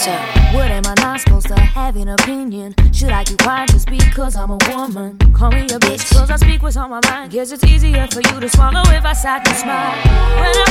What am I not supposed to have an opinion? Should I keep quiet just because I'm a woman? Call me a bitch cause I speak what's on my mind. Guess it's easier for you to swallow if I sat and smile. When I